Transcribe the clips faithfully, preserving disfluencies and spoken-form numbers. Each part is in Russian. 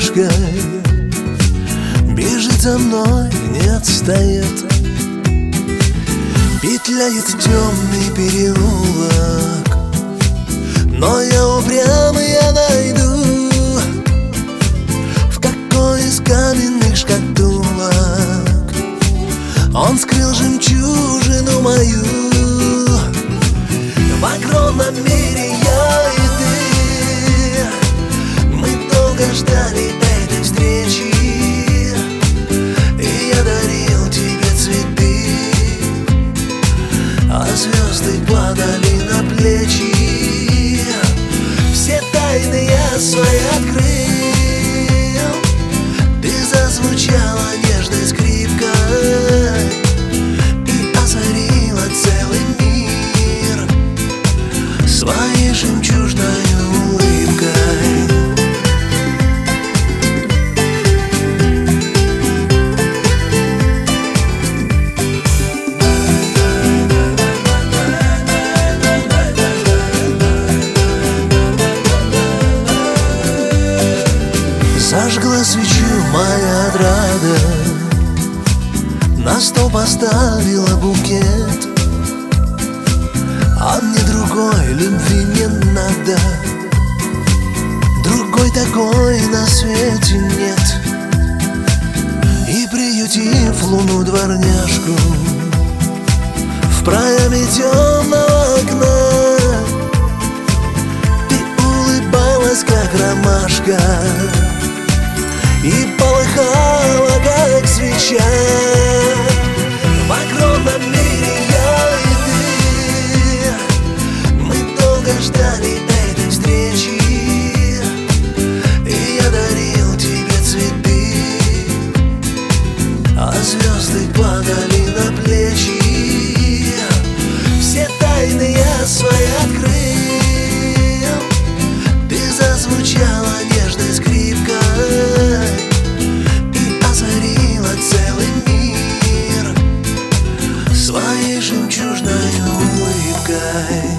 ромашкой, бежит за мной, не отстает, петляет темный переулок, но я упрямый, я найду, в какой из каменных шкатулок он скрыл жемчужину мою. В огромном мире я и ты, мы долго ждали этой встречи, и я дарил тебе цветы, а звезды падали на плечи. Все тайны я свои открыл, ты зазвучала нежной скрипкой и озарила целый мир своей жемчужной улыбкой. Зажгла свечу моя отрада, на стол поставила букет, а мне другой любви не надо, другой такой на свете нет. И приютив луну дворняжку в проеме темного окна, ты улыбалась, как ромашка, и полыхала, как свеча. В огромном мире я и ты, мы долго ждали этой встречи, и я дарил тебе цветы, а звезды падали на плечи. Все тайны я свои открыл, ты зазвучала нежной скрипкой и озарила целый мир своей жемчужной улыбкой.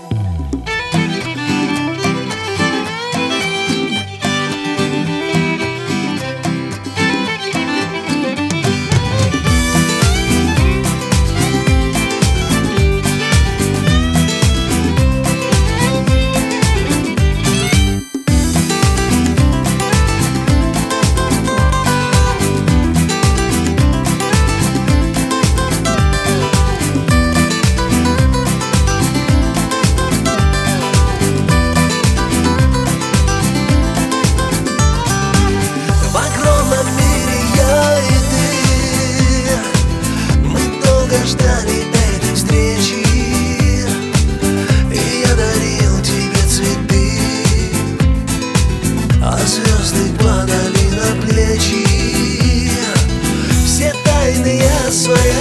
Ждали этой встречи, и я дарил тебе цветы, а звезды падали на плечи. Все тайны я свои